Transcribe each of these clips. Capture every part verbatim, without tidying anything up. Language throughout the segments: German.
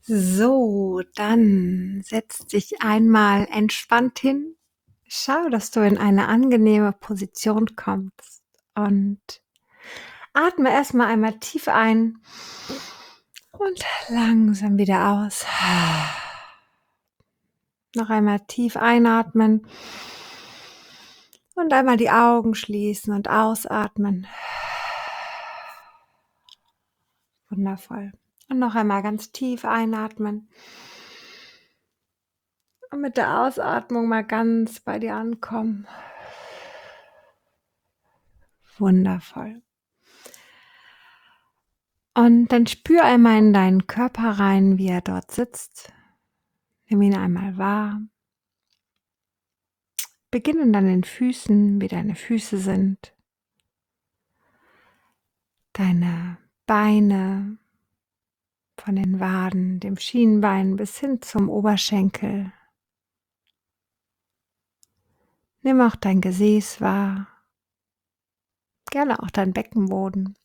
So, dann setz dich einmal entspannt hin. Schau, dass du in eine angenehme Position kommst und atme erstmal einmal tief ein und langsam wieder aus. Noch einmal tief einatmen und einmal die Augen schließen und ausatmen. Wundervoll. Und noch einmal ganz tief einatmen. Und mit der Ausatmung mal ganz bei dir ankommen. Wundervoll. Und dann spür einmal in deinen Körper rein, wie er dort sitzt. Nimm ihn einmal wahr. Beginne an den Füßen, wie deine Füße sind. Deine Beine von den Waden, dem Schienbein bis hin zum Oberschenkel. Nimm auch dein Gesäß wahr. Gerne auch dein Beckenboden.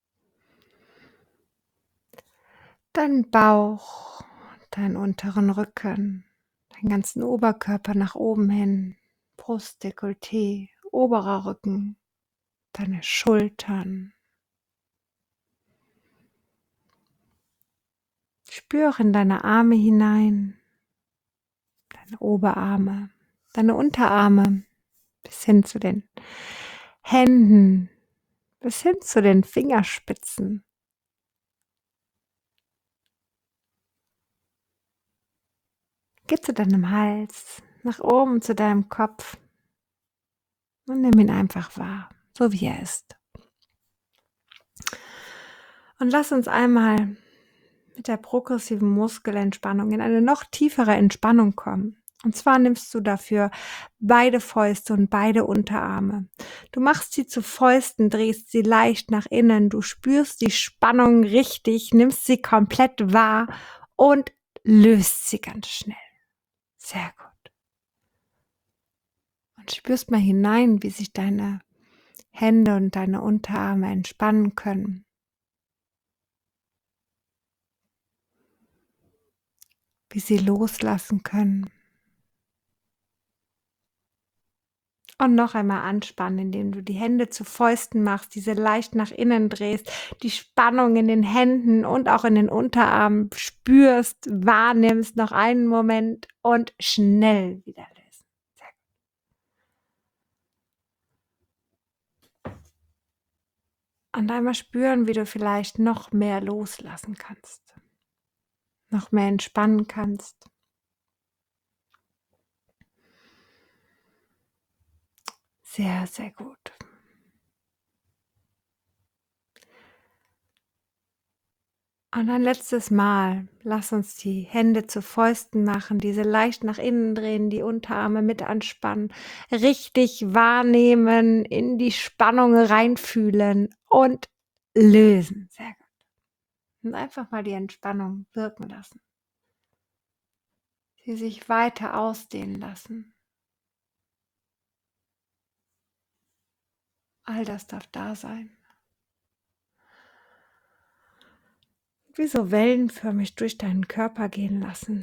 Deinen Bauch, deinen unteren Rücken, deinen ganzen Oberkörper nach oben hin, Brust, Dekolleté, oberer Rücken, deine Schultern. Spüre in deine Arme hinein, deine Oberarme, deine Unterarme, bis hin zu den Händen, bis hin zu den Fingerspitzen. Geh zu deinem Hals, nach oben zu deinem Kopf und nimm ihn einfach wahr, so wie er ist. Und lass uns einmal mit der progressiven Muskelentspannung in eine noch tiefere Entspannung kommen. Und zwar nimmst du dafür beide Fäuste und beide Unterarme. Du machst sie zu Fäusten, drehst sie leicht nach innen, du spürst die Spannung richtig, nimmst sie komplett wahr und löst sie ganz schnell. Sehr gut. Und spürst mal hinein, wie sich deine Hände und deine Unterarme entspannen können. Wie sie loslassen können. Und noch einmal anspannen, indem du die Hände zu Fäusten machst, diese leicht nach innen drehst, die Spannung in den Händen und auch in den Unterarmen spürst, wahrnimmst, noch einen Moment und schnell wieder lösen. Sehr gut. Und einmal spüren, wie du vielleicht noch mehr loslassen kannst, noch mehr entspannen kannst. Sehr, sehr gut. Und ein letztes Mal, lass uns die Hände zu Fäusten machen, diese leicht nach innen drehen, die Unterarme mit anspannen, richtig wahrnehmen, in die Spannung reinfühlen und lösen. Sehr gut. Und einfach mal die Entspannung wirken lassen. Sie sich weiter ausdehnen lassen. All das darf da sein. Wie so wellenförmig durch deinen Körper gehen lassen.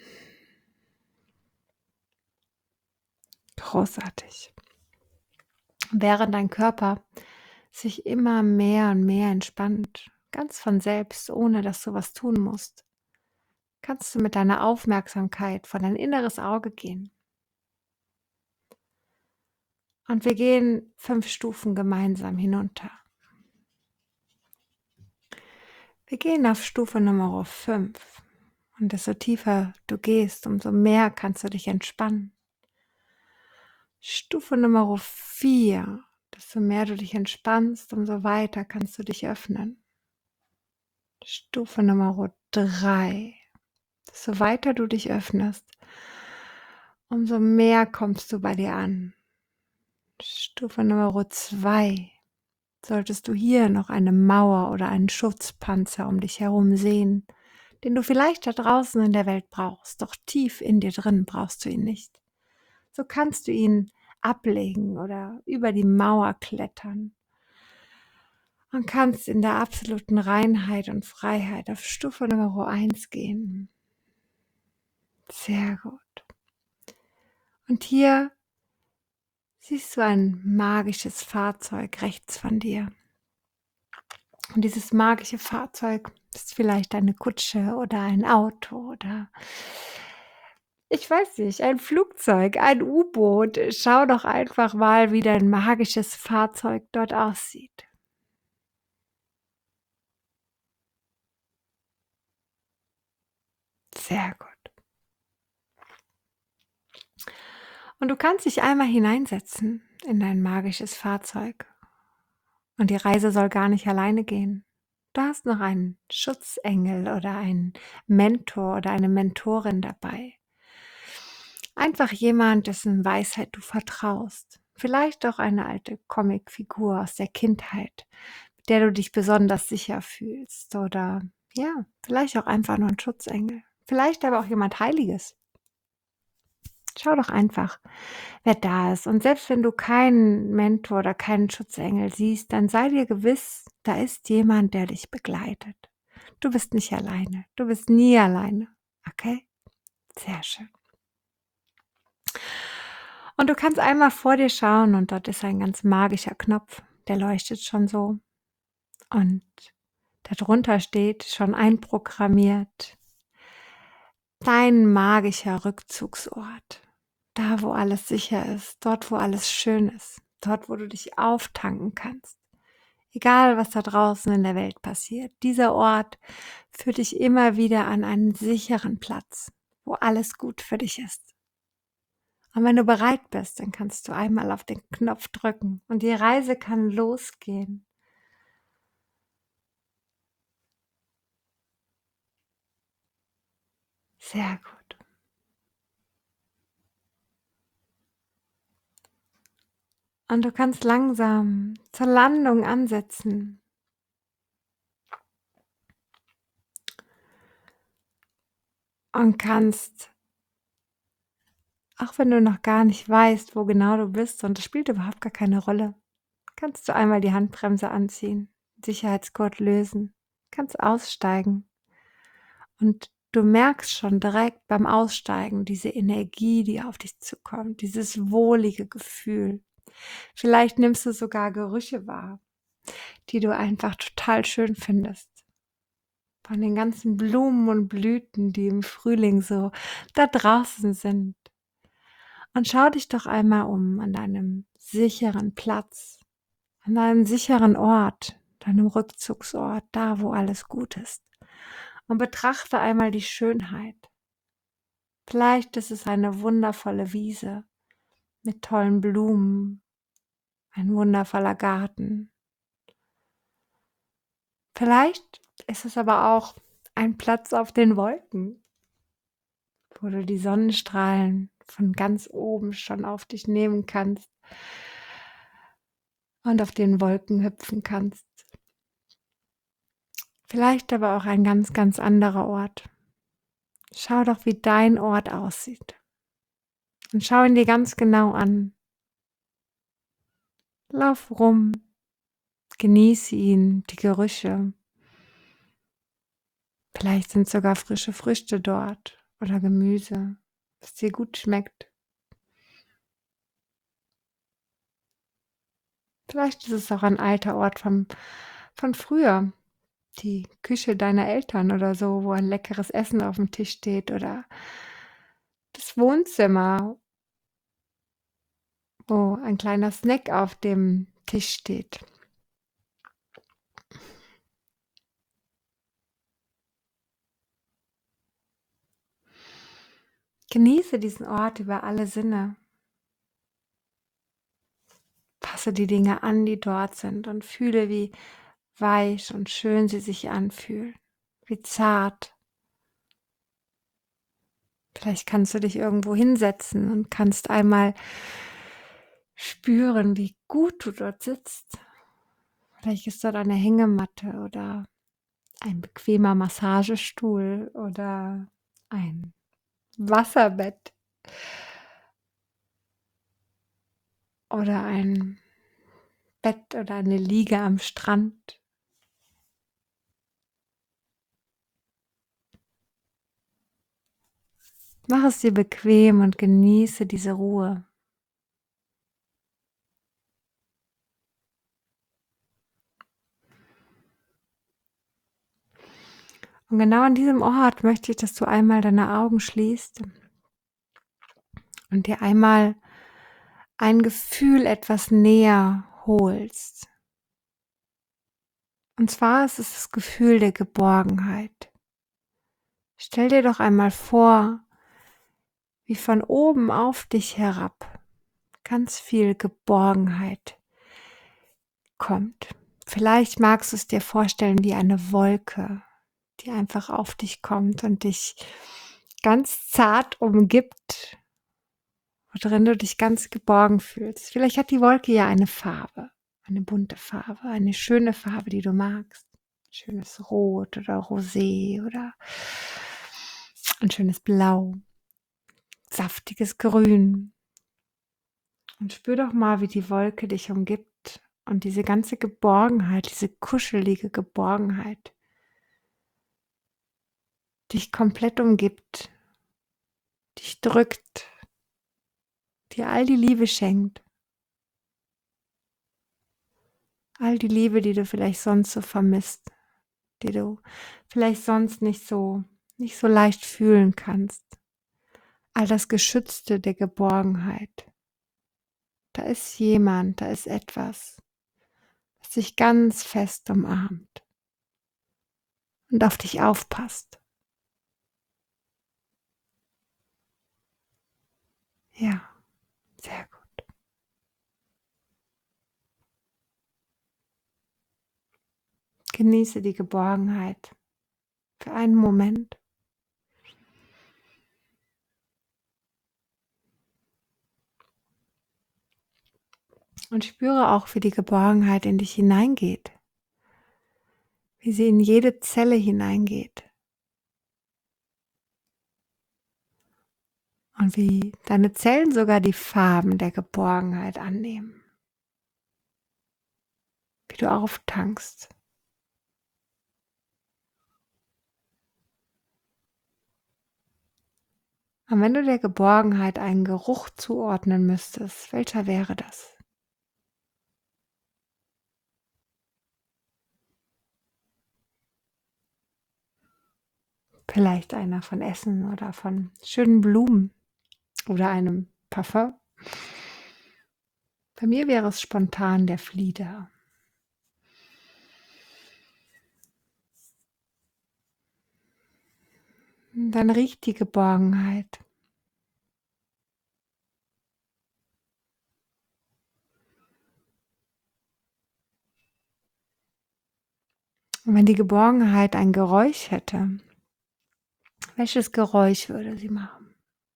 Großartig. Während dein Körper sich immer mehr und mehr entspannt, ganz von selbst, ohne dass du was tun musst, kannst du mit deiner Aufmerksamkeit vor dein inneres Auge gehen. Und wir gehen fünf Stufen gemeinsam hinunter. Wir gehen auf Stufe Nummer fünf. Und desto tiefer du gehst, umso mehr kannst du dich entspannen. Stufe Nummer vier. Desto mehr du dich entspannst, umso weiter kannst du dich öffnen. Stufe Nummer drei. Desto weiter du dich öffnest, umso mehr kommst du bei dir an. Stufe Nummer zwei. Solltest du hier noch eine Mauer oder einen Schutzpanzer um dich herum sehen, den du vielleicht da draußen in der Welt brauchst, doch tief in dir drin brauchst du ihn nicht. So kannst du ihn ablegen oder über die Mauer klettern. und kannst in der absoluten Reinheit und Freiheit auf Stufe Nummer eins gehen. Sehr gut. Und hier siehst du ein magisches Fahrzeug rechts von dir. Und dieses magische Fahrzeug ist vielleicht eine Kutsche oder ein Auto oder ich weiß nicht, ein Flugzeug, ein U-Boot. Schau doch einfach mal, wie dein magisches Fahrzeug dort aussieht. Sehr gut. Und du kannst dich einmal hineinsetzen in dein magisches Fahrzeug. Und die Reise soll gar nicht alleine gehen. Du hast noch einen Schutzengel oder einen Mentor oder eine Mentorin dabei. Einfach jemand, dessen Weisheit du vertraust. Vielleicht auch eine alte Comicfigur aus der Kindheit, mit der du dich besonders sicher fühlst. Oder ja, vielleicht auch einfach nur ein Schutzengel. Vielleicht aber auch jemand Heiliges. Schau doch einfach, wer da ist. Und selbst wenn du keinen Mentor oder keinen Schutzengel siehst, dann sei dir gewiss, da ist jemand, der dich begleitet. Du bist nicht alleine. Du bist nie alleine. Okay? Sehr schön. Und du kannst einmal vor dir schauen und dort ist ein ganz magischer Knopf, der leuchtet schon so. Und darunter steht schon einprogrammiert dein magischer Rückzugsort. Da, wo alles sicher ist, dort, wo alles schön ist, dort, wo du dich auftanken kannst. Egal, was da draußen in der Welt passiert, dieser Ort führt dich immer wieder an einen sicheren Platz, wo alles gut für dich ist. Und wenn du bereit bist, dann kannst du einmal auf den Knopf drücken und die Reise kann losgehen. Sehr gut. Und du kannst langsam zur Landung ansetzen. Und kannst, auch wenn du noch gar nicht weißt, wo genau du bist, und das spielt überhaupt gar keine Rolle, kannst du einmal die Handbremse anziehen, Sicherheitsgurt lösen, kannst aussteigen. Und du merkst schon direkt beim Aussteigen diese Energie, die auf dich zukommt, dieses wohlige Gefühl. Vielleicht nimmst du sogar Gerüche wahr, die du einfach total schön findest. Von den ganzen Blumen und Blüten, die im Frühling so da draußen sind. Und schau dich doch einmal um an deinem sicheren Platz, an deinem sicheren Ort, deinem Rückzugsort, da wo alles gut ist. Und betrachte einmal die Schönheit. Vielleicht ist es eine wundervolle Wiese mit tollen Blumen, ein wundervoller Garten. Vielleicht ist es aber auch ein Platz auf den Wolken, wo du die Sonnenstrahlen von ganz oben schon auf dich nehmen kannst und auf den Wolken hüpfen kannst. Vielleicht aber auch ein ganz, ganz anderer Ort. Schau doch, wie dein Ort aussieht. Und schau ihn dir ganz genau an. Lauf rum, genieße ihn, die Gerüche. Vielleicht sind sogar frische Früchte dort oder Gemüse, was dir gut schmeckt. Vielleicht ist es auch ein alter Ort vom, von früher, die Küche deiner Eltern oder so, wo ein leckeres Essen auf dem Tisch steht oder das Wohnzimmer, wo ein kleiner Snack auf dem Tisch steht. Genieße diesen Ort über alle Sinne. Passe die Dinge an, die dort sind und fühle, wie weich und schön sie sich anfühlen, wie zart. Vielleicht kannst du dich irgendwo hinsetzen und kannst einmal spüren, wie gut du dort sitzt. Vielleicht ist dort eine Hängematte oder ein bequemer Massagestuhl oder ein Wasserbett oder ein Bett oder eine Liege am Strand. Mach es dir bequem und genieße diese Ruhe. Und genau an diesem Ort möchte ich, dass du einmal deine Augen schließt und dir einmal ein Gefühl etwas näher holst. Und zwar ist es das Gefühl der Geborgenheit. Stell dir doch einmal vor, wie von oben auf dich herab ganz viel Geborgenheit kommt. Vielleicht magst du es dir vorstellen wie eine Wolke, die einfach auf dich kommt und dich ganz zart umgibt, worin du dich ganz geborgen fühlst. Vielleicht hat die Wolke ja eine Farbe, eine bunte Farbe, eine schöne Farbe, die du magst. Ein schönes Rot oder Rosé oder ein schönes Blau, saftiges Grün. Und spür doch mal, wie die Wolke dich umgibt und diese ganze Geborgenheit, diese kuschelige Geborgenheit dich komplett umgibt, dich drückt, dir all die Liebe schenkt. All die Liebe, die du vielleicht sonst so vermisst, die du vielleicht sonst nicht so, nicht so leicht fühlen kannst. All das Geschützte der Geborgenheit. Da ist jemand, da ist etwas, das dich ganz fest umarmt und auf dich aufpasst. Ja, sehr gut. Genieße die Geborgenheit für einen Moment. Und spüre auch, wie die Geborgenheit in dich hineingeht. Wie sie in jede Zelle hineingeht. Und wie deine Zellen sogar die Farben der Geborgenheit annehmen. Wie du auftankst. Und wenn du der Geborgenheit einen Geruch zuordnen müsstest, welcher wäre das? Vielleicht einer von Essen oder von schönen Blumen oder einem Parfum. Bei mir wäre es spontan der Flieder. Dann riecht die Geborgenheit. Und wenn die Geborgenheit ein Geräusch hätte, welches Geräusch würde sie machen?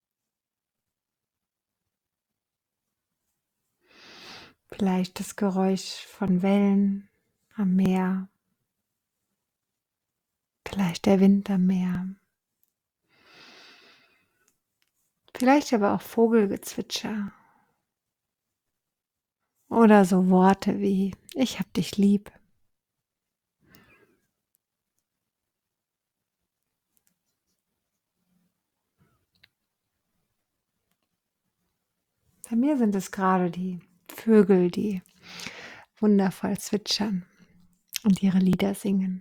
Vielleicht das Geräusch von Wellen am Meer. Vielleicht der Wind am Meer. Vielleicht aber auch Vogelgezwitscher. Oder so Worte wie ich hab dich lieb. Bei mir sind es gerade die Vögel, die wundervoll zwitschern und ihre Lieder singen.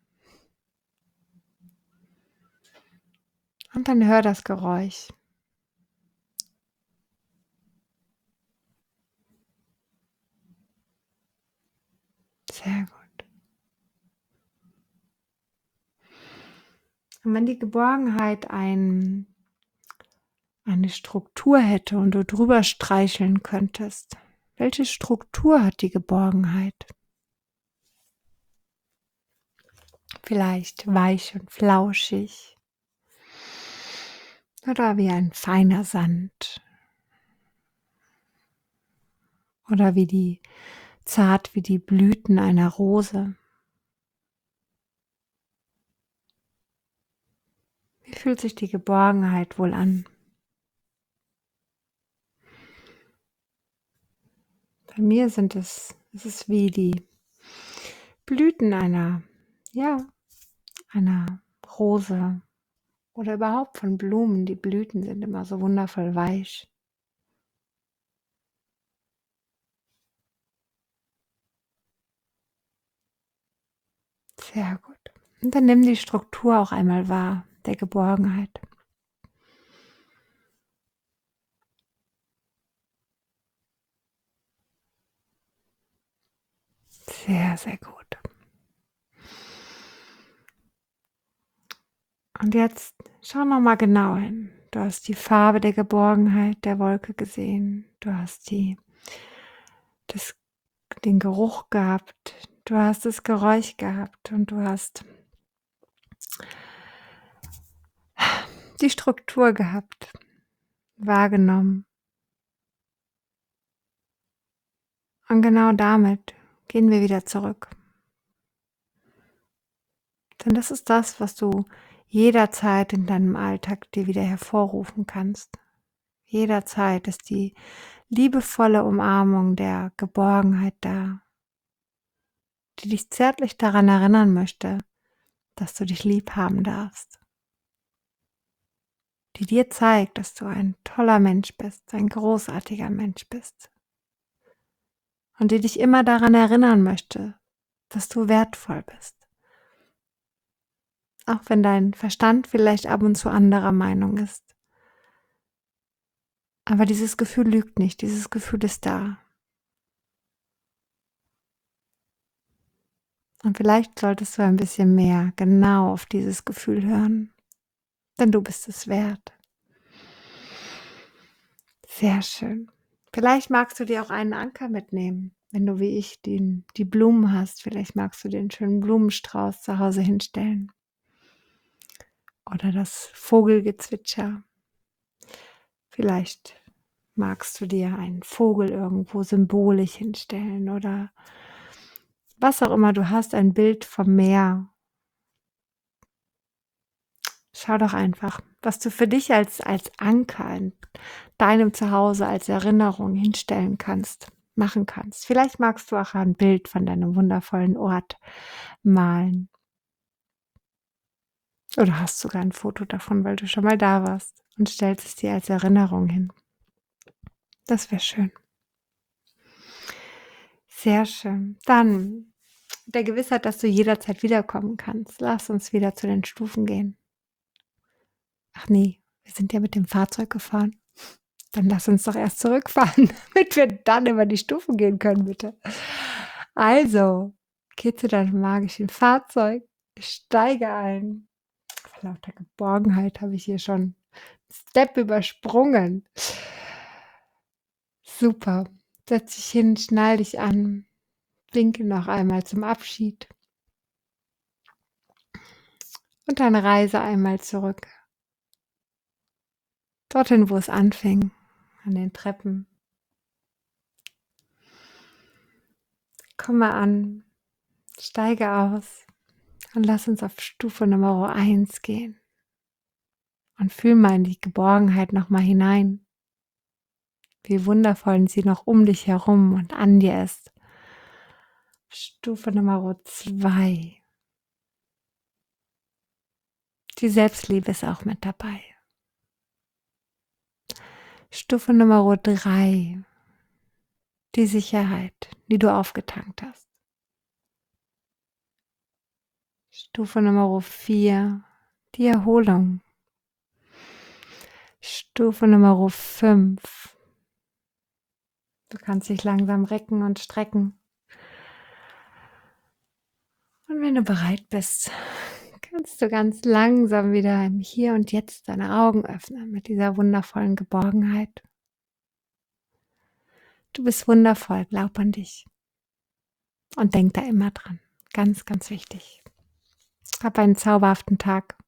Und dann hör das Geräusch. Sehr gut. Und wenn die Geborgenheit ein, eine Struktur hätte und du drüber streicheln könntest, welche Struktur hat die Geborgenheit? Vielleicht weich und flauschig oder wie ein feiner Sand oder wie die zart wie die Blüten einer Rose. Wie fühlt sich die Geborgenheit wohl an? Bei mir sind es, es ist wie die Blüten einer, ja, einer Rose oder überhaupt von Blumen. Die Blüten sind immer so wundervoll weich. Sehr gut. Und dann nimm die Struktur auch einmal wahr, der Geborgenheit. Sehr, sehr gut. Und jetzt schau noch mal genau hin. Du hast die Farbe der Geborgenheit der Wolke gesehen. Du hast die, das, den Geruch gehabt. Du hast das Geräusch gehabt und du hast die Struktur gehabt, wahrgenommen. Und genau damit gehen wir wieder zurück. Denn das ist das, was du jederzeit in deinem Alltag dir wieder hervorrufen kannst. Jederzeit ist die liebevolle Umarmung der Geborgenheit da, die dich zärtlich daran erinnern möchte, dass du dich lieb haben darfst. Die dir zeigt, dass du ein toller Mensch bist, ein großartiger Mensch bist. Und die dich immer daran erinnern möchte, dass du wertvoll bist. Auch wenn dein Verstand vielleicht ab und zu anderer Meinung ist. Aber dieses Gefühl lügt nicht, dieses Gefühl ist da. Und vielleicht solltest du ein bisschen mehr genau auf dieses Gefühl hören, denn du bist es wert. Sehr schön. Vielleicht magst du dir auch einen Anker mitnehmen, wenn du wie ich den, die Blumen hast. Vielleicht magst du den schönen Blumenstrauß zu Hause hinstellen. Oder das Vogelgezwitscher. Vielleicht magst du dir einen Vogel irgendwo symbolisch hinstellen oder was auch immer du hast, ein Bild vom Meer. Schau doch einfach, was du für dich als, als Anker in deinem Zuhause, als Erinnerung hinstellen kannst, machen kannst. Vielleicht magst du auch ein Bild von deinem wundervollen Ort malen. Oder hast sogar ein Foto davon, weil du schon mal da warst und stellst es dir als Erinnerung hin. Das wäre schön. Sehr schön. Dann der Gewissheit, dass du jederzeit wiederkommen kannst. Lass uns wieder zu den Stufen gehen. Ach nee, wir sind ja mit dem Fahrzeug gefahren. Dann lass uns doch erst zurückfahren, damit wir dann über die Stufen gehen können, bitte. Also, geh zu deinem magischen Fahrzeug, steige ein. Vor lauter Geborgenheit habe ich hier schon Step übersprungen. Super. Setz dich hin, schnall dich an, winke noch einmal zum Abschied. Und dann reise einmal zurück. Dorthin, wo es anfing, an den Treppen. Komme an, steige aus und lass uns auf Stufe Nummer eins gehen. Und fühl mal in die Geborgenheit nochmal hinein. Wie wundervoll sie noch um dich herum und an dir ist. Stufe Nummer zwei. Die Selbstliebe ist auch mit dabei. Stufe Nummer drei. Die Sicherheit, die du aufgetankt hast. Stufe Nummer vier. Die Erholung. Stufe Nummer fünf. Du kannst dich langsam recken und strecken. Und wenn du bereit bist, kannst du ganz langsam wieder im Hier und Jetzt deine Augen öffnen mit dieser wundervollen Geborgenheit. Du bist wundervoll, glaub an dich. Und denk da immer dran. Ganz, ganz wichtig. Hab einen zauberhaften Tag.